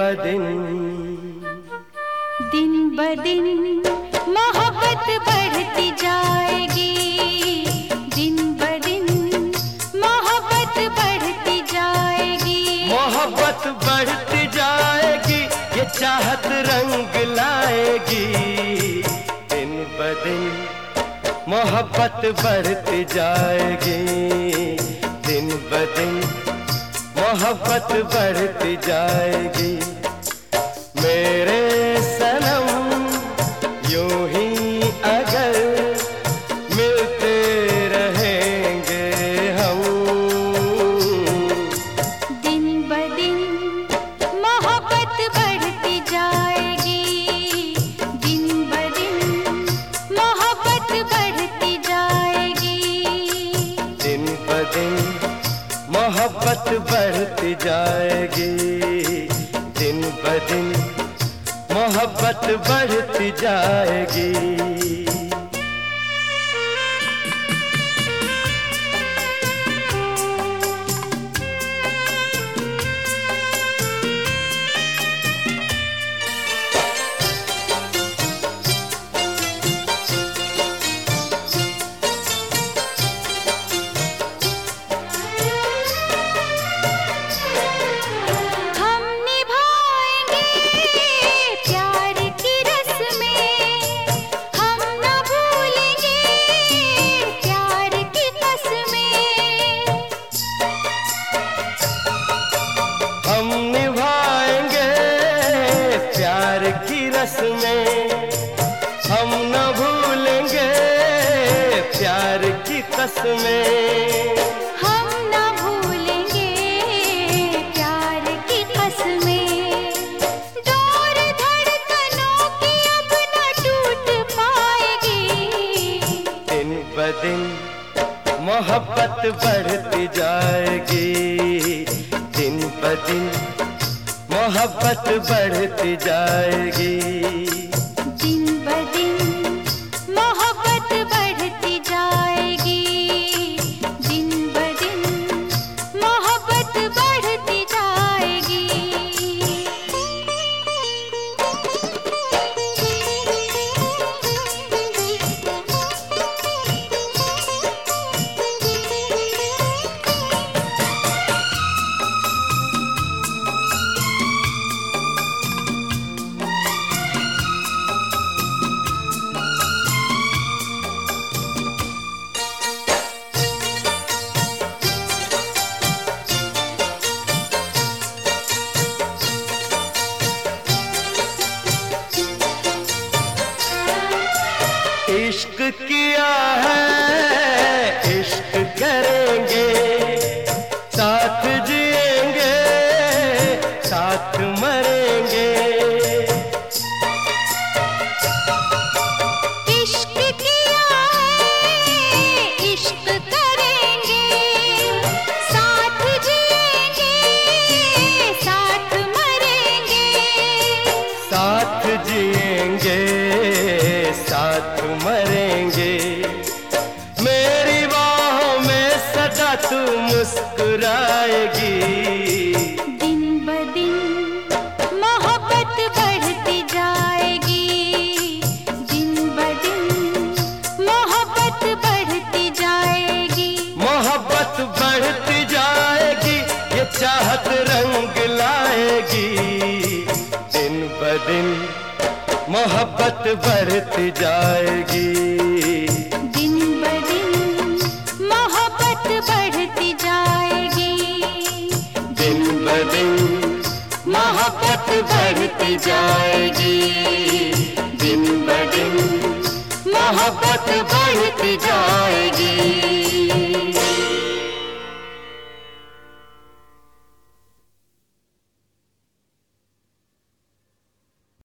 ब दिन मोहब्बत बढ़ती जाएगी, दिन ब दिन मोहब्बत बढ़ती जाएगी, मोहब्बत बढ़ती जाएगी, ये चाहत रंग लाएगी। दिन ब दिन मोहब्बत बढ़ती जाएगी, दिन ब दिन मोहब्बत बढ़ती जाएगी। मेरे सनम यूं ही अगर मिलते रहेंगे हम, दिन ब दिन मोहब्बत बढ़ती जाएगी, दिन ब दिन मोहब्बत बढ़ती जाएगी, दिन ब दिन मोहब्बत बढ़ती जाएगी, दिन ब दिन मोहब्बत बढ़ती जाएगी। हम न भूलेंगे प्यार की कसमें, हम न भूलेंगे प्यार की कसमें, डोर धड़कनों की अब न टूट पाएगी। दिन ब दिन मोहब्बत बढ़ती जाएगी, दिन ब दिन मोहब्बत बढ़ती जाएगी, दिन ब दिन मोहब्बत बढ़ती जाएगी, दिन ब दिन मोहब्बत बढ़ती जाएगी। इश्क किया है इश्क करेंगे, साथ जिएंगे साथ मरेंगे। इश्क किया है इश्क करेंगे, साथ जिएंगे साथ मरेंगे, साथ जिएंगे साथ मरेंगे। मेरी बाहों में सदा तू मुस्कुराएगी, दिन ब दिन मोहब्बत बढ़ती जाएगी, दिन ब दिन मोहब्बत बढ़ती जाएगी, मोहब्बत बढ़ती जाएगी, ये चाहत रंग लाएगी। दिन ब दिन मोहब्बत बढ़ती जाएगी, दिन ब दिन मोहब्बत बढ़ती जाएगी, दिन ब दिन मोहब्बत बढ़ती जाएगी, दिन ब दिन मोहब्बत बढ़ती जाएगी।